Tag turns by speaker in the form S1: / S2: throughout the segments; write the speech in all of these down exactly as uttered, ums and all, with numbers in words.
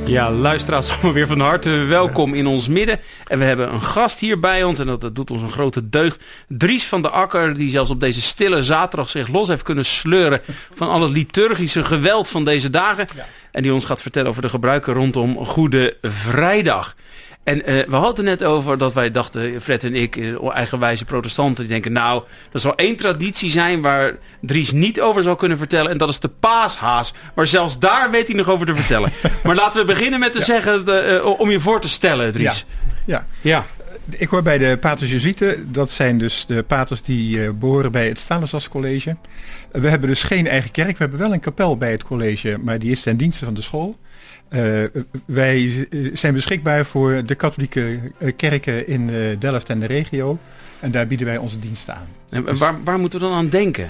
S1: Ja, luisteraars, allemaal weer van harte welkom in ons midden. En we hebben een gast hier bij ons en dat, dat doet ons een grote deugd. Dries van der Akker, die zelfs op deze stille zaterdag zich los heeft kunnen sleuren van al het liturgische geweld van deze dagen. Ja. En die ons gaat vertellen over de gebruiken rondom Goede Vrijdag. En uh, we hadden het net over dat wij dachten, Fred en ik, uh, eigenwijze protestanten, die denken nou, er zal één traditie zijn waar Dries niet over zal kunnen vertellen. En dat is de paashaas. Maar zelfs daar weet hij nog over te vertellen. Maar laten we beginnen met te ja. zeggen, de, uh, om je voor te stellen, Dries.
S2: Ja. ja. ja. Ik hoor bij de paters Jezuïeten. Dat zijn dus de paters die uh, behoren bij het Stanislas College. Uh, we hebben dus geen eigen kerk. We hebben wel een kapel bij het college, maar die is ten dienste van de school. Uh, wij zijn beschikbaar voor de katholieke kerken in uh, Delft en de regio. En daar bieden wij onze diensten aan.
S1: En dus, waar, waar moeten we dan aan denken?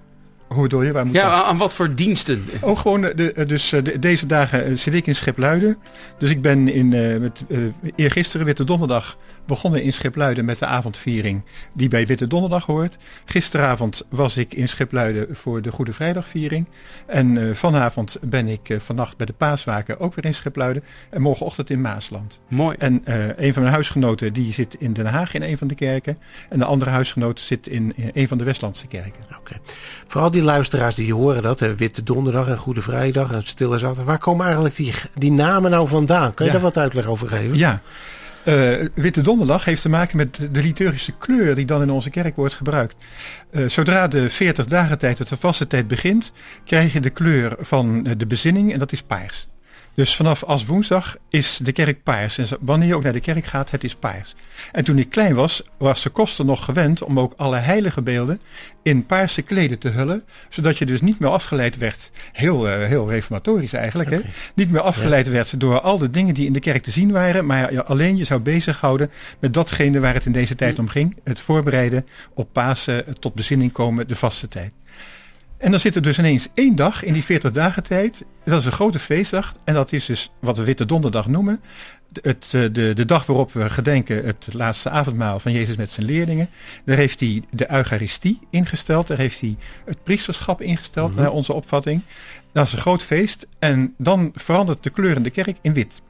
S2: Hoe bedoel je? Waar moet
S1: ja,
S2: dat?
S1: Aan wat voor diensten?
S2: Oh, gewoon de, dus de, deze dagen zit ik in Schipluiden. Dus ik ben in, uh, met, uh, eergisteren, Witte Donderdag, begonnen in Schipluiden met de avondviering die bij Witte Donderdag hoort. Gisteravond was ik in Schipluiden voor de Goede Vrijdagviering. En uh, vanavond ben ik uh, vannacht bij de Paaswaken ook weer in Schipluiden. En morgenochtend in Maasland.
S1: Mooi.
S2: En uh, een van mijn huisgenoten die zit in Den Haag in een van de kerken. En de andere huisgenoot zit in, in een van de Westlandse kerken.
S3: Oké. Okay. Vooral die luisteraars die horen dat, hè, Witte Donderdag en Goede Vrijdag en Stille Zaterdag. Waar komen eigenlijk die, die namen nou vandaan? Kan je ja. daar wat uitleg over geven?
S2: Ja. Uh, Witte Donderdag heeft te maken met de liturgische kleur die dan in onze kerk wordt gebruikt. Uh, zodra de veertig dagen tijd, de vaste tijd begint, krijg je de kleur van de bezinning en dat is paars. Dus vanaf Aswoensdag is de kerk paars. En wanneer je ook naar de kerk gaat, het is paars. En toen ik klein was, was de koster nog gewend om ook alle heilige beelden in paarse kleden te hullen. Zodat je dus niet meer afgeleid werd, heel, uh, heel reformatorisch eigenlijk, okay. hè? Niet meer afgeleid ja. werd door al de dingen die in de kerk te zien waren. Maar ja, alleen je zou bezighouden met datgene waar het in deze tijd om ging. Het voorbereiden op Pasen, tot bezinning komen, de vaste tijd. En dan zit er dus ineens één dag in die veertig dagen tijd. Dat is een grote feestdag. En dat is dus wat we Witte Donderdag noemen. Het, de, de dag waarop we gedenken het laatste avondmaal van Jezus met zijn leerlingen. Daar heeft hij de Eucharistie ingesteld. Daar heeft hij het priesterschap ingesteld, mm-hmm. naar onze opvatting. Dat is een groot feest. En dan verandert de kleur in de kerk in wit.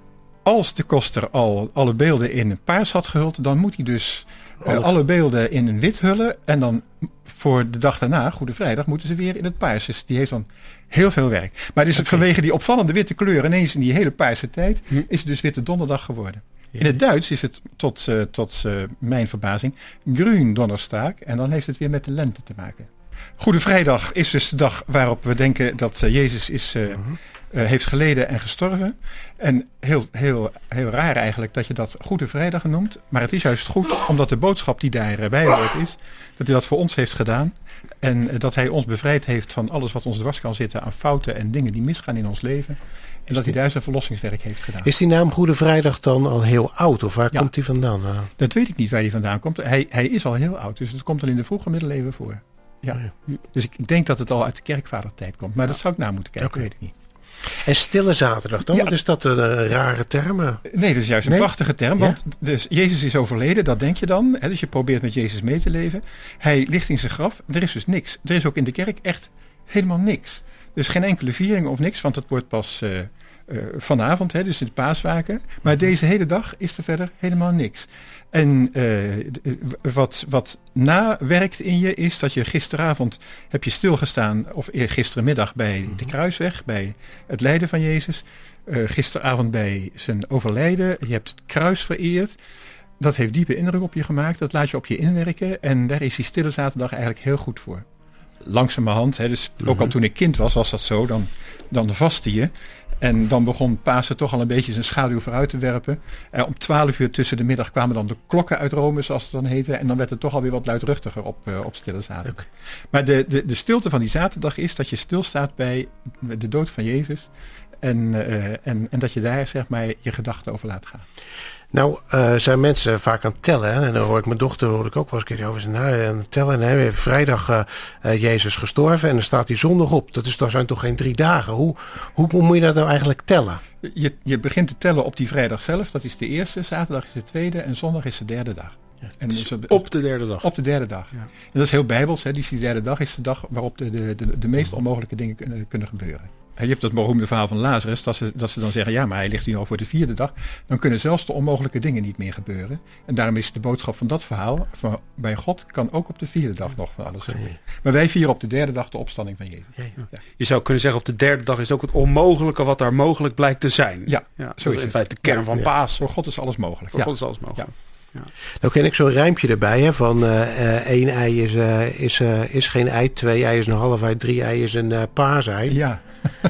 S2: Als de koster al alle beelden in paars had gehuld, dan moet hij dus uh, alle beelden in een wit hullen. En dan voor de dag daarna, Goede Vrijdag, moeten ze weer in het paars. Dus die heeft dan heel veel werk. Maar dus okay. vanwege die opvallende witte kleur ineens in die hele paarse tijd, hm. is het dus Witte Donderdag geworden. Ja. In het Duits is het tot, uh, tot uh, mijn verbazing Gründonnerstag. En dan heeft het weer met de lente te maken. Goede Vrijdag is dus de dag waarop we denken dat uh, Jezus is, uh, uh-huh. uh, heeft geleden en gestorven. En heel, heel, heel raar eigenlijk dat je dat Goede Vrijdag noemt. Maar het is juist goed omdat de boodschap die daarbij hoort is dat hij dat voor ons heeft gedaan. En uh, dat hij ons bevrijd heeft van alles wat ons dwars kan zitten aan fouten en dingen die misgaan in ons leven. En dat hij daar zijn verlossingswerk heeft gedaan.
S3: Is die naam Goede Vrijdag dan al heel oud? Of waar ja. komt die vandaan? Nou?
S2: Dat weet ik niet waar die vandaan komt. Hij, hij is al heel oud. Dus het komt al in de vroege middeleeuwen voor. Ja. ja. Dus ik denk dat het al uit de kerkvadertijd komt. Maar ja. dat zou ik na moeten kijken, okay. weet ik niet.
S3: En Stille Zaterdag dan? Ja. Wat is dat een rare term?
S2: Nee, dat is juist een nee? prachtige term. Ja? Want dus Jezus is overleden, dat denk je dan. Hè, dus je probeert met Jezus mee te leven. Hij ligt in zijn graf. Er is dus niks. Er is ook in de kerk echt helemaal niks. Dus geen enkele viering of niks, want het wordt pas uh, uh, vanavond, hè, dus in het Paaswaken. Maar deze hele dag is er verder helemaal niks. En uh, wat, wat nawerkt in je is dat je gisteravond heb je stilgestaan, of gisterenmiddag bij de Kruisweg, bij het lijden van Jezus. Uh, gisteravond bij zijn overlijden. Je hebt het kruis vereerd. Dat heeft diepe indruk op je gemaakt. Dat laat je op je inwerken. En daar is die Stille Zaterdag eigenlijk heel goed voor. Langzamerhand, hè, dus mm-hmm. ook al toen ik kind was, was dat zo. Dan, dan vastte je. En dan begon Pasen toch al een beetje zijn schaduw vooruit te werpen. Eh, om twaalf uur tussen de middag kwamen dan de klokken uit Rome, zoals het dan heette. En dan werd het toch alweer wat luidruchtiger op, uh, op Stille Zaterdag. Okay. Maar de, de, de stilte van die zaterdag is dat je stilstaat bij de dood van Jezus. En, uh, en, en dat je daar zeg maar je gedachten over laat gaan.
S3: Nou, uh, zijn mensen vaak aan het tellen. Hè? En dan hoor ik mijn dochter hoor ik ook wel eens een keer over zijn nou, aan het tellen. En hij heeft vrijdag uh, uh, Jezus gestorven en dan staat hij zondag op. Dat is toch, zijn toch geen drie dagen? Hoe, hoe, hoe moet je dat nou eigenlijk tellen?
S2: Je, je begint te tellen op die vrijdag zelf. Dat is de eerste, zaterdag is de tweede en zondag is de derde dag.
S1: Ja, en dus dus op de derde dag?
S2: Op de derde dag. Ja. En dat is heel bijbels. Hè? Die, die derde dag is de dag waarop de, de, de, de meest onmogelijke dingen kunnen, kunnen gebeuren. Je hebt dat beroemde verhaal van Lazarus, dat ze, dat ze dan zeggen, ja, maar hij ligt hier al voor de vierde dag. Dan kunnen zelfs de onmogelijke dingen niet meer gebeuren. En daarom is de boodschap van dat verhaal, van, bij God kan ook op de vierde dag nog van alles gebeuren. Maar wij vieren op de derde dag de opstanding van Jezus.
S1: Ja, ja. Je zou kunnen zeggen, op de derde dag is ook het onmogelijke wat daar mogelijk blijkt te zijn.
S2: Ja,
S1: ja
S2: zo is
S1: in
S2: het.
S1: feite de kern
S2: ja,
S1: van
S2: ja.
S1: Pasen.
S2: Voor God is alles mogelijk.
S1: Voor
S2: ja.
S1: God is alles mogelijk.
S2: Ja.
S1: Ja.
S3: Nou ken ik zo'n rijmpje erbij, hè, van uh, uh, één ei is, uh, is, uh, is geen ei, twee ei is een half ei, drie ei is een uh, paasei.
S2: Ja.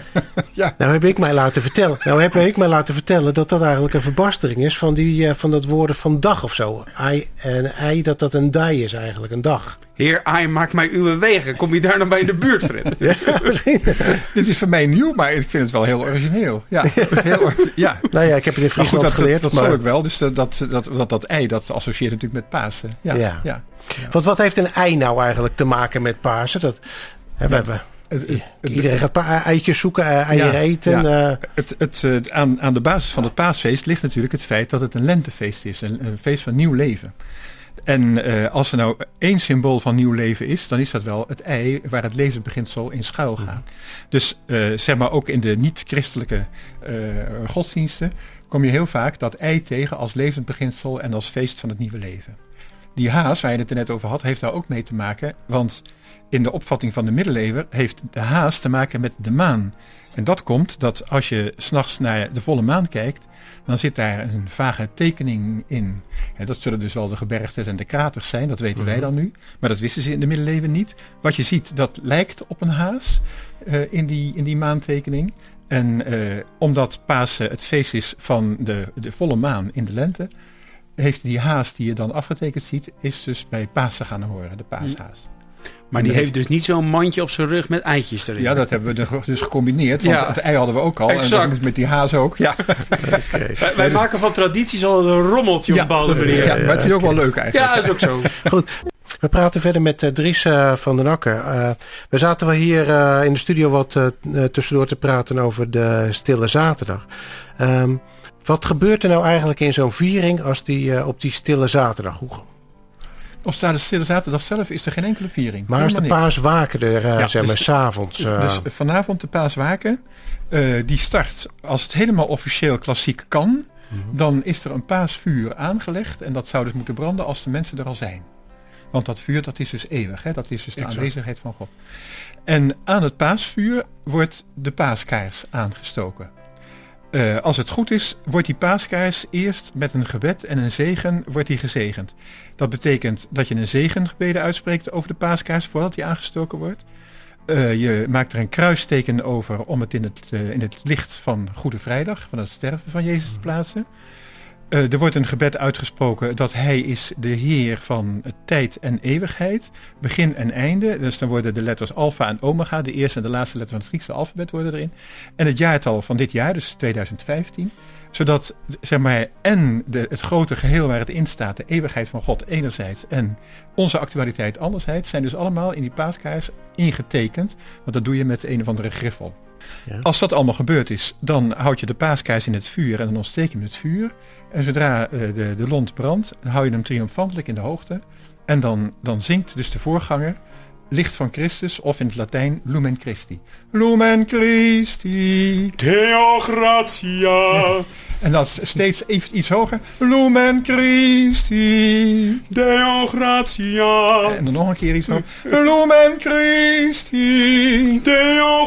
S2: ja.
S3: Nou heb ik mij laten vertellen, nou heb ik mij laten vertellen dat dat eigenlijk een verbastering is van, die, uh, van dat woorden van dag of zo. Ei en ei, dat dat een dij is eigenlijk, een dag.
S1: Heer Ai, maak mij uw wegen. Kom je daar nog bij in de buurt, Fred?
S3: Ja, misschien.
S2: Dit is voor mij nieuw, maar ik vind het wel heel origineel. Ja, heel, ja.
S3: Nou ja, ik heb het in Friesland
S2: dat,
S3: geleerd.
S2: Dat, dat
S3: maar...
S2: zal ik wel. Dus dat, dat, dat, dat, dat ei, dat associeert natuurlijk met Pasen. Ja,
S3: ja.
S2: ja.
S3: ja. Want wat heeft een ei nou eigenlijk te maken met Pasen? Dat, hè, ja. we, we, uh, uh, iedereen gaat pa- eitjes zoeken, uh, eieren ja, eten. Ja. Uh.
S2: Het, het, uh, aan, aan de basis van het paasfeest ligt natuurlijk het feit dat het een lentefeest is. Een, een feest van nieuw leven. En uh, als er nou één symbool van nieuw leven is, dan is dat wel het ei waar het levensbeginsel in schuil gaat. Mm. Dus uh, zeg maar ook in de niet-christelijke uh, godsdiensten kom je heel vaak dat ei tegen als levensbeginsel en als feest van het nieuwe leven. Die haas, waar je het er net over had, heeft daar ook mee te maken, want in de opvatting van de middeleeuwen heeft de haas te maken met de maan. En dat komt dat als je 's nachts naar de volle maan kijkt, dan zit daar een vage tekening in. Ja, dat zullen dus wel de gebergtes en de kraters zijn, dat weten wij dan nu. Maar dat wisten ze in de middeleeuwen niet. Wat je ziet, dat lijkt op een haas uh, in, die, in die maantekening. En uh, omdat Pasen het feest is van de, de volle maan in de lente, heeft die haas die je dan afgetekend ziet, is dus bij Pasen gaan horen, de paashaas.
S1: Maar die heeft dus niet zo'n mandje op zijn rug met eitjes erin.
S2: Ja, dat hebben we dus gecombineerd. Want ja. het ei hadden we ook al.
S1: Exact.
S2: En met die haas ook. Ja.
S1: Okay. Wij, wij maken van tradities al een rommeltje ja. op bepaalde manier.
S2: Ja, maar het is ook wel leuk eigenlijk.
S1: Ja, dat is ook zo.
S3: Goed. We praten verder met uh, Dries uh, van den Akker. Uh, we zaten wel hier uh, in de studio wat uh, tussendoor te praten over de Stille Zaterdag. Um, wat gebeurt er nou eigenlijk in zo'n viering als die, uh, op die Stille Zaterdag? Hoe...
S2: Op de Stille Zaterdag zelf is er geen enkele viering.
S3: Maar als de paaswaken er, uh, ja, zeg maar,
S2: dus,
S3: 's avonds. Uh...
S2: Dus vanavond de paaswaken, uh, die start, als het helemaal officieel klassiek kan, mm-hmm. dan is er een paasvuur aangelegd en dat zou dus moeten branden als de mensen er al zijn. Want dat vuur, dat is dus eeuwig, hè? Dat is dus de exact. aanwezigheid van God. En aan het paasvuur wordt de paaskaars aangestoken. Uh, als het goed is, wordt die paaskaars eerst met een gebed en een zegen wordt die gezegend. Dat betekent dat je een zegengebeden uitspreekt over de paaskaars voordat die aangestoken wordt. Uh, je maakt er een kruisteken over om het in het, uh, in het licht van Goede Vrijdag, van het sterven van Jezus te plaatsen. Uh, er wordt een gebed uitgesproken dat hij is de Heer van tijd en eeuwigheid, begin en einde. Dus dan worden de letters alfa en omega, de eerste en de laatste letter van het Griekse alfabet worden erin. En het jaartal van dit jaar, dus twintig vijftien. Zodat zeg maar, en de, het grote geheel waar het in staat, de eeuwigheid van God enerzijds en onze actualiteit anderzijds, zijn dus allemaal in die paaskaars ingetekend. Want dat doe je met een of andere griffel. Ja. Als dat allemaal gebeurd is, dan houd je de paaskaars in het vuur en dan ontsteek je hem het vuur. En zodra uh, de, de lont brandt, hou je hem triomfantelijk in de hoogte. En dan, dan zingt dus de voorganger Licht van Christus, of in het Latijn Lumen Christi. Lumen Christi.
S1: Deo gratia.
S2: Ja. En dat steeds even iets hoger. Lumen Christi.
S1: Deo gratia.
S2: En dan nog een keer iets hoger. Lumen Christi.
S1: Deo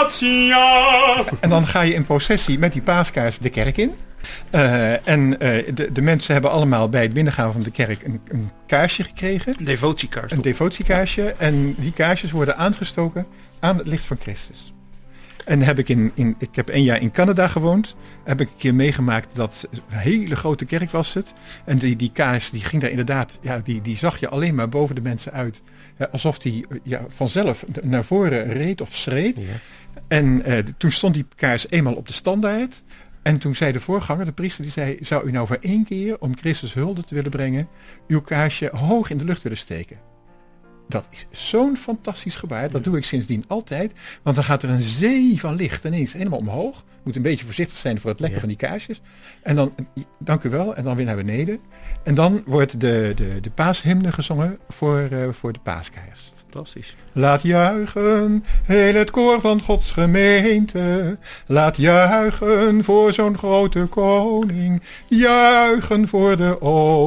S1: gratia.
S2: En dan ga je in processie met die paaskaars de kerk in. Uh, en uh, de, de mensen hebben allemaal bij het binnengaan van de kerk een, een kaarsje gekregen.
S1: Een devotiekaars.
S2: Een devotiekaarsje. En die kaarsjes worden aangestoken aan het licht van Christus. En heb ik, in, in, ik heb een jaar in Canada gewoond. Heb ik een keer meegemaakt dat een hele grote kerk was het. En die, die kaars die ging daar inderdaad, ja, die, die zag je alleen maar boven de mensen uit. Ja, alsof die ja, vanzelf naar voren reed of schreed. Ja. En uh, toen stond die kaars eenmaal op de standaard. En toen zei de voorganger, de priester, die zei, zou u nou voor één keer, om Christus hulde te willen brengen, uw kaarsje hoog in de lucht willen steken? Dat is zo'n fantastisch gebaar. Dat doe ik sindsdien altijd. Want dan gaat er een zee van licht ineens helemaal omhoog. Moet een beetje voorzichtig zijn voor het lekken ja. van die kaarsjes. En dan, dank u wel, en dan weer naar beneden. En dan wordt de, de, de paashymne gezongen voor, uh, voor de paaskaars.
S1: Fantastisch.
S2: Laat juichen, heel het koor van Gods gemeente. Laat juichen voor zo'n grote koning. Juichen voor de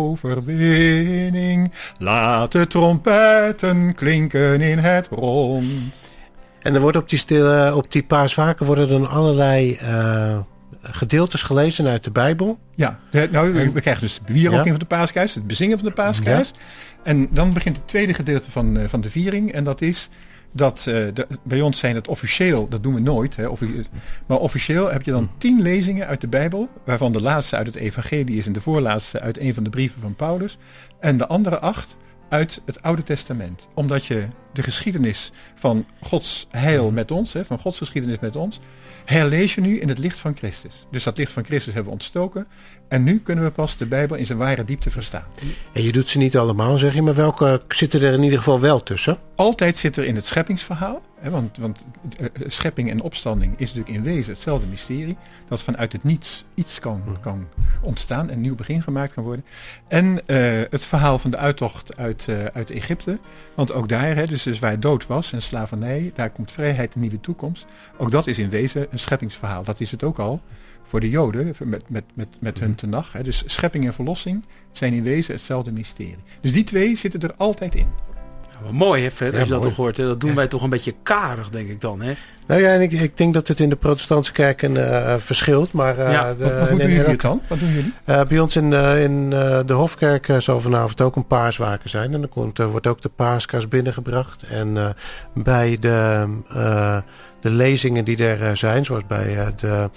S2: overwinning. Laat de trompetten klinken in het rond.
S3: En er wordt op die, stille, op die paasvaken worden dan allerlei uh, gedeeltes gelezen uit de Bijbel.
S2: Ja, nou, we krijgen dus de bewieroking ja. van de paaskruis, het bezingen van de paaskruis. Ja. En dan begint het tweede gedeelte van, uh, van de viering. En dat is dat, uh, de, bij ons zijn het officieel, dat doen we nooit. Hè, offi- maar officieel heb je dan tien lezingen uit de Bijbel. Waarvan de laatste uit het evangelie is en de voorlaatste uit een van de brieven van Paulus. En de andere acht uit het Oude Testament. Omdat je de geschiedenis van Gods heil met ons, hè, van Gods geschiedenis met ons, herlees je nu in het licht van Christus. Dus dat licht van Christus hebben we ontstoken. En nu kunnen we pas de Bijbel in zijn ware diepte verstaan.
S3: En je doet ze niet allemaal, zeg je, maar welke zitten er in ieder geval wel tussen?
S2: Altijd zit er in het scheppingsverhaal. Hè, want, want uh, schepping en opstanding is natuurlijk in wezen hetzelfde mysterie. Dat vanuit het niets iets kan, kan ontstaan en een nieuw begin gemaakt kan worden. En uh, het verhaal van de uittocht uit, uh, uit Egypte. Want ook daar, hè, dus, dus waar dood was en slavernij, daar komt vrijheid en nieuwe toekomst. Ook dat is in wezen een scheppingsverhaal. Dat is het ook al voor de Joden met, met, met, met hun tenach. Hè. Dus schepping en verlossing zijn in wezen hetzelfde mysterie. Dus die twee zitten er altijd in.
S1: Ja, mooi hè, Fred, als
S3: ja,
S1: je dat
S3: mooi.
S1: toch hoort. Hè? Dat doen
S3: ja.
S1: wij toch een beetje karig, denk ik dan. Hè?
S3: Nou ja, en ik, ik denk dat het in de protestantse kerken uh, verschilt. Maar, uh,
S1: ja.
S3: de,
S2: Wat, wat doen jullie hier dan? Wat doen jullie?
S3: Uh, bij ons in, uh, in uh, de Hofkerk uh, zal vanavond ook een paaswaken zijn. En dan komt, uh, wordt ook de paaskaars binnengebracht. En uh, bij de, uh, de lezingen die er uh, zijn, zoals bij uh, de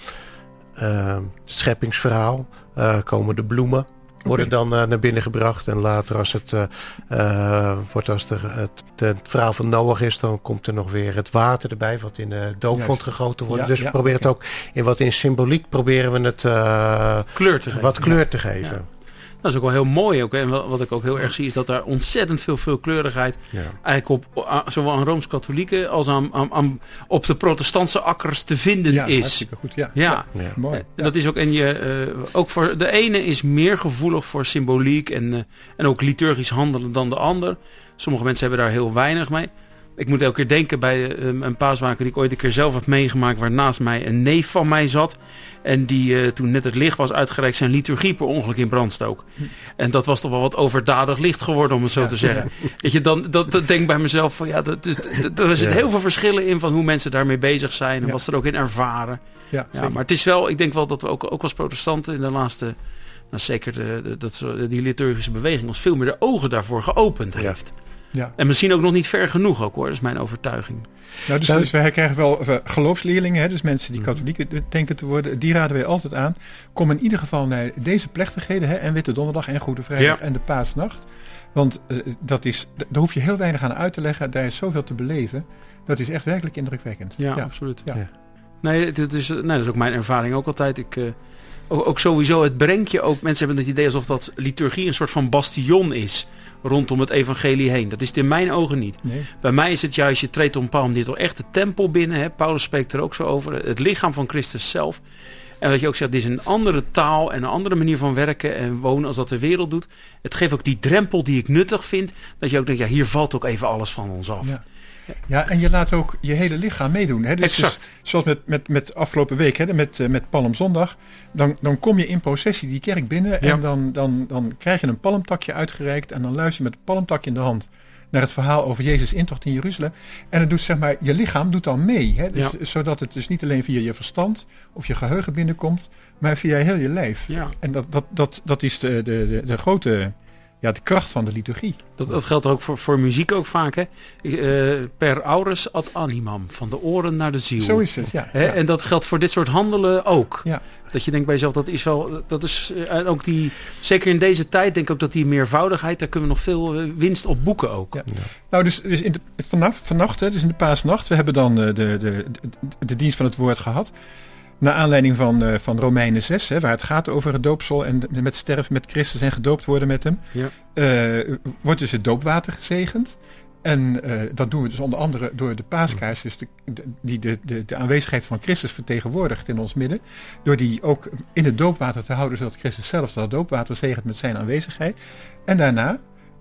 S3: uh, scheppingsverhaal, uh, komen de bloemen. Worden dan uh, naar binnen gebracht. En later als het, uh, uh, wordt als er het, het verhaal van Noach is, dan komt er nog weer het water erbij, wat in de doopvond gegoten wordt.
S2: Ja,
S3: dus we
S2: ja,
S3: proberen
S2: okay.
S3: het ook in wat in symboliek proberen we het uh,
S1: kleur te
S3: wat
S1: geven.
S3: kleur
S1: Ja.
S3: te geven.
S1: Ja. Dat is ook wel heel mooi. Ook, hè. En wat ik ook heel erg zie is dat daar ontzettend veel veelkleurigheid
S3: Ja.
S1: eigenlijk op uh, zowel aan Rooms-Katholieken als aan, aan, aan op de protestantse akkers te vinden
S2: Ja,
S1: is.
S2: hartstikke goed. Ja,
S1: Ja.
S3: Ja.
S2: mooi.
S1: En
S2: Ja.
S1: dat is ook, en je, uh, ook voor de ene is meer gevoelig voor symboliek en, uh, en ook liturgisch handelen dan de ander. Sommige mensen hebben daar heel weinig mee. Ik moet elke keer denken bij uh, een paaswaker die ik ooit een keer zelf heb meegemaakt, waar naast mij een neef van mij zat. En die uh, toen net het licht was uitgereikt zijn liturgie per ongeluk in brand stook. Hm. En dat was toch wel wat overdadig licht geworden, om het zo ja, te zeggen. Ja. Weet je, dan dat, dat denk ik bij mezelf van ja, dat is, dat, er zitten ja. heel veel verschillen in van hoe mensen daarmee bezig zijn en ja. wat ze er ook in ervaren. Ja, ja, maar het is wel, ik denk wel dat we ook, ook als protestanten in de laatste, nou zeker de, de, dat, die liturgische beweging ons veel meer de ogen daarvoor geopend heeft. Ja. Ja. En misschien ook nog niet ver genoeg ook hoor, dat is mijn overtuiging.
S2: Nou, dus, dus wij krijgen wel uh, geloofsleerlingen, hè, dus mensen die katholieken denken te worden, die raden wij altijd aan. Kom in ieder geval naar deze plechtigheden, hè, en Witte Donderdag en Goede Vrijdag ja. en de Paasnacht. Want uh, dat is, daar hoef je heel weinig aan uit te leggen, daar is zoveel te beleven. Dat is echt werkelijk indrukwekkend.
S1: Ja, ja. absoluut.
S2: Ja.
S1: Ja. Nee, dat is, nee, dat is ook mijn ervaring ook altijd. Ik... Uh, Ook, ook sowieso, het brengt je ook... Mensen hebben het idee alsof dat liturgie een soort van bastion is rondom het evangelie heen. Dat is het in mijn ogen niet. Nee. Bij mij is het juist, je treedt op een bepaalde manier toch echt de tempel binnen. Hè? Paulus spreekt er ook zo over. Het lichaam van Christus zelf. En wat je ook zegt, dit is een andere taal en een andere manier van werken en wonen als dat de wereld doet. Het geeft ook die drempel die ik nuttig vind. Dat je ook denkt, ja, hier valt ook even alles van ons af.
S2: Ja. Ja, en je laat ook je hele lichaam meedoen. Hè? Dus,
S1: exact.
S2: Dus, zoals met, met, met afgelopen week, hè, met, met Palmzondag. Dan, dan kom je in processie die kerk binnen. Ja. En dan, dan, dan krijg je een palmtakje uitgereikt. En dan luister je met het palmtakje in de hand naar het verhaal over Jezus' intocht in Jeruzalem. En het doet, zeg maar, je lichaam doet dan mee. Hè? Dus, ja. Zodat het dus niet alleen via je verstand of je geheugen binnenkomt. Maar via heel je lijf.
S1: Ja.
S2: En dat, dat, dat, dat is de, de, de, de grote... Ja, de kracht van de liturgie.
S1: Dat, dat geldt ook voor, voor muziek ook vaak, hè? Uh, per aures ad animam, van de oren naar de ziel.
S2: Zo is het, ja.
S1: Hè?
S2: ja.
S1: En dat geldt voor dit soort handelen ook.
S2: Ja.
S1: Dat je denkt bij jezelf, dat is wel, dat is uh, ook die, zeker in deze tijd, denk ik ook dat die meervoudigheid, daar kunnen we nog veel uh, winst op boeken ook.
S2: Ja. Ja. Nou, dus, dus in de, vanaf, vannacht, hè, dus in de paasnacht, we hebben dan uh, de, de, de, de dienst van het woord gehad. Naar aanleiding van, uh, van Romeinen zes, hè, waar het gaat over het doopsel en de, met sterven met Christus en gedoopt worden met hem. Ja. Uh, wordt dus het doopwater gezegend. En uh, dat doen we dus onder andere door de paaskaars, dus de, de, die de, de, de aanwezigheid van Christus vertegenwoordigt in ons midden. Door die ook in het doopwater te houden, zodat Christus zelf dat doopwater zegent met zijn aanwezigheid. En daarna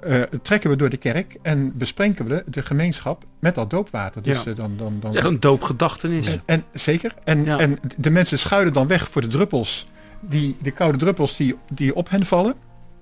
S2: uh, trekken we door de kerk en besprenken we de gemeenschap met dat doopwater. Dus,
S1: ja.
S2: uh, dan, dan, dan,
S1: Het is echt een doopgedachtenis.
S2: En, en, zeker. En,
S1: Ja.
S2: en de mensen schuilen dan weg voor de druppels, die, de koude druppels die, die op hen vallen.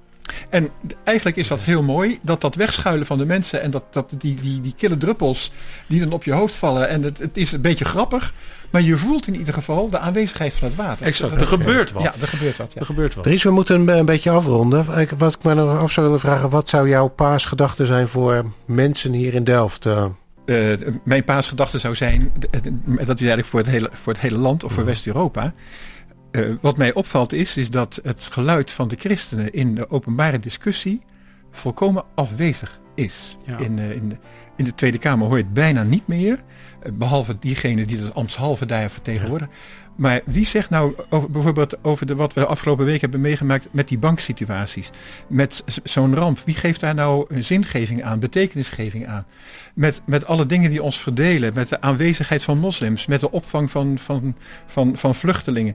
S2: En eigenlijk is dat heel mooi, dat dat wegschuilen van de mensen en dat, dat die, die, die kille druppels die dan op je hoofd vallen. En het, het is een beetje grappig, maar je voelt in ieder geval de aanwezigheid van het water.
S1: Exact,
S2: Dat-
S1: er gebeurt wat.
S2: Ja, er gebeurt wat. Ja.
S1: Er gebeurt wat.
S3: Dries, we moeten een, een beetje afronden. Ik, wat ik me nog af zou willen vragen, wat zou jouw paasgedachte zijn voor mensen hier in Delft? Uh,
S2: Uh, mijn paasgedachte zou zijn, dat is eigenlijk voor het hele, voor het hele land of voor West-Europa. Uh, wat mij opvalt is, is dat het geluid van de christenen in de openbare discussie volkomen afwezig is.
S1: Ja.
S2: In, uh, in, de, in de Tweede Kamer hoor je het bijna niet meer, uh, behalve diegenen die het ambtshalve daar vertegenwoordigen. Ja. Maar wie zegt nou over, bijvoorbeeld over de, wat we de afgelopen week hebben meegemaakt met die banksituaties, met zo'n ramp, wie geeft daar nou een zingeving aan, betekenisgeving aan? Met, met alle dingen die ons verdelen, met de aanwezigheid van moslims, met de opvang van, van, van, van vluchtelingen.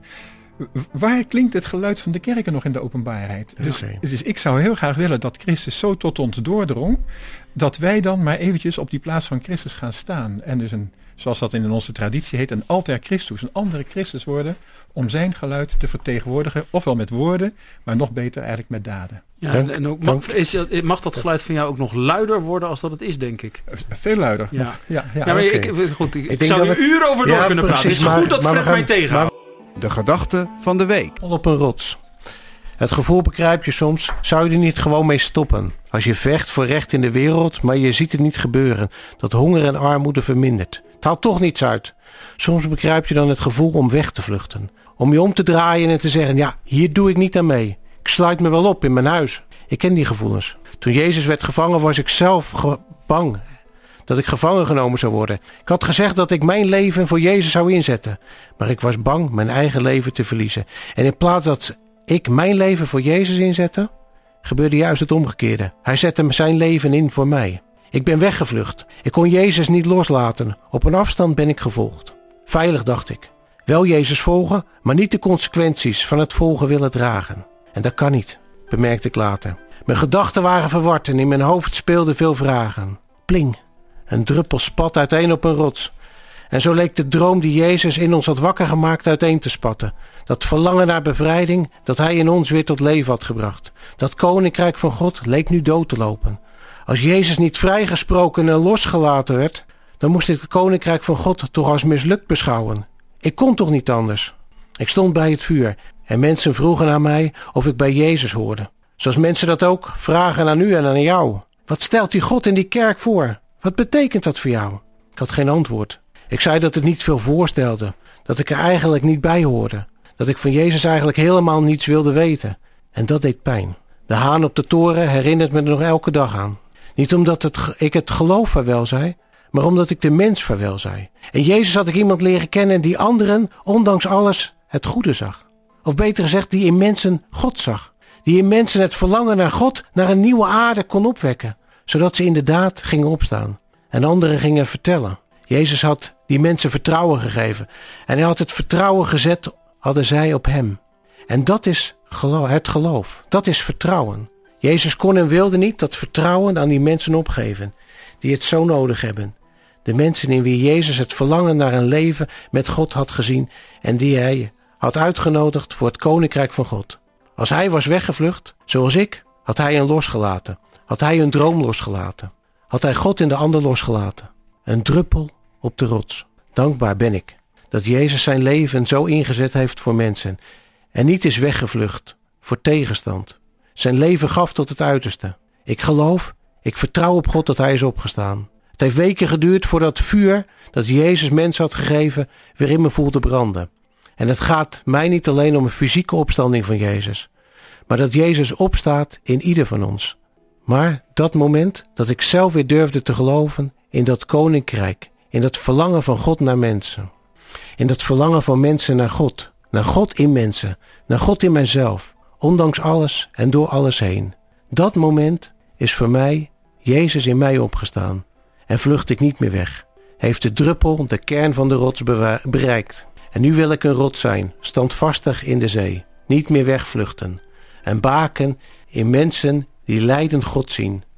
S2: Waar klinkt het geluid van de kerken nog in de openbaarheid?
S3: Ja,
S2: dus,
S3: okay.
S2: dus ik zou heel graag willen dat Christus zo tot ons doordrong, dat wij dan maar eventjes op die plaats van Christus gaan staan. En dus een, zoals dat in onze traditie heet, een alter Christus, een andere Christus worden, om zijn geluid te vertegenwoordigen, ofwel met woorden, maar nog beter eigenlijk met daden.
S1: Ja,
S3: Dank,
S1: en, en ook,
S3: dank.
S1: mag, is, mag dat geluid van jou ook nog luider worden als dat het is, denk ik?
S2: Veel luider.
S1: Ja.
S2: Ja, ja, ja.
S1: Ja, maar
S3: oké.
S1: ik, goed, ik,
S3: Ik
S1: ik
S3: denk
S1: zou
S3: dat
S1: er
S3: we-
S1: uren over door
S3: Ja,
S1: kunnen praten.
S3: precies,
S1: Het is
S3: maar-
S1: goed dat
S3: maar we
S1: Fred
S3: gaan-
S1: mij tegenhoudt.
S4: De gedachte van de week.
S3: op een rots. Het gevoel begrijp je soms, zou je er niet gewoon mee stoppen? Als je vecht voor recht in de wereld, maar je ziet het niet gebeuren. Dat honger en armoede vermindert. Het haalt toch niets uit. Soms begrijp je dan het gevoel om weg te vluchten. Om je om te draaien en te zeggen, ja, hier doe ik niet aan mee. Ik sluit me wel op in mijn huis. Ik ken die gevoelens. Toen Jezus werd gevangen was ik zelf ge- bang dat ik gevangen genomen zou worden. Ik had gezegd dat ik mijn leven voor Jezus zou inzetten. Maar ik was bang mijn eigen leven te verliezen. En in plaats dat ik mijn leven voor Jezus inzette, gebeurde juist het omgekeerde. Hij zette zijn leven in voor mij. Ik ben weggevlucht. Ik kon Jezus niet loslaten. Op een afstand ben ik gevolgd. Veilig, dacht ik. Wel Jezus volgen, maar niet de consequenties van het volgen willen dragen. En dat kan niet, bemerkte ik later. Mijn gedachten waren verward en in mijn hoofd speelden veel vragen. Pling. Een druppel spat uiteen op een rots. En zo leek de droom die Jezus in ons had wakker gemaakt uiteen te spatten. Dat verlangen naar bevrijding dat hij in ons weer tot leven had gebracht. Dat koninkrijk van God leek nu dood te lopen. Als Jezus niet vrijgesproken en losgelaten werd, dan moest ik het koninkrijk van God toch als mislukt beschouwen. Ik kon toch niet anders. Ik stond bij het vuur en mensen vroegen aan mij of ik bij Jezus hoorde. Zoals mensen dat ook vragen aan u en aan jou. Wat stelt die God in die kerk voor? Wat betekent dat voor jou? Ik had geen antwoord. Ik zei dat het niet veel voorstelde. Dat ik er eigenlijk niet bij hoorde. Dat ik van Jezus eigenlijk helemaal niets wilde weten. En dat deed pijn. De haan op de toren herinnert me er nog elke dag aan. Niet omdat het, ik het geloof vaarwel zei, maar omdat ik de mens vaarwel zei. En Jezus had ik iemand leren kennen die anderen, ondanks alles, het goede zag. Of beter gezegd, die in mensen God zag. Die in mensen het verlangen naar God, naar een nieuwe aarde kon opwekken. Zodat ze inderdaad gingen opstaan. En anderen gingen vertellen. Jezus had die mensen vertrouwen gegeven. En hij had het vertrouwen gezet, hadden zij op hem. En dat is geloof, het geloof. Dat is vertrouwen. Jezus kon en wilde niet dat vertrouwen aan die mensen opgeven. Die het zo nodig hebben. De mensen in wie Jezus het verlangen naar een leven met God had gezien. En die hij had uitgenodigd voor het koninkrijk van God. Als hij was weggevlucht, zoals ik, had hij hen losgelaten. Had hij een droom losgelaten. Had hij God in de ander losgelaten. Een druppel op de rots. Dankbaar ben ik dat Jezus zijn leven zo ingezet heeft voor mensen. En niet is weggevlucht voor tegenstand. Zijn leven gaf tot het uiterste. Ik geloof, ik vertrouw op God dat hij is opgestaan. Het heeft weken geduurd voordat het vuur dat Jezus mensen had gegeven weer in me voelde branden. En het gaat mij niet alleen om een fysieke opstanding van Jezus. Maar dat Jezus opstaat in ieder van ons. Maar dat moment dat ik zelf weer durfde te geloven in dat koninkrijk. In dat verlangen van God naar mensen. In dat verlangen van mensen naar God. Naar God in mensen. Naar God in mijzelf. Ondanks alles en door alles heen. Dat moment is voor mij Jezus in mij opgestaan. En vlucht ik niet meer weg. Heeft de druppel de kern van de rots bereikt. En nu wil ik een rots zijn. Standvastig in de zee. Niet meer wegvluchten. En baken in mensen die lijdend God zien.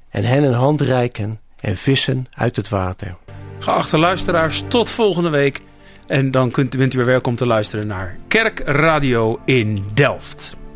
S3: en hen een hand reiken en vissen uit het water.
S1: Geachte luisteraars, tot volgende week. En dan kunt, bent u weer welkom te luisteren naar Kerkradio in Delft.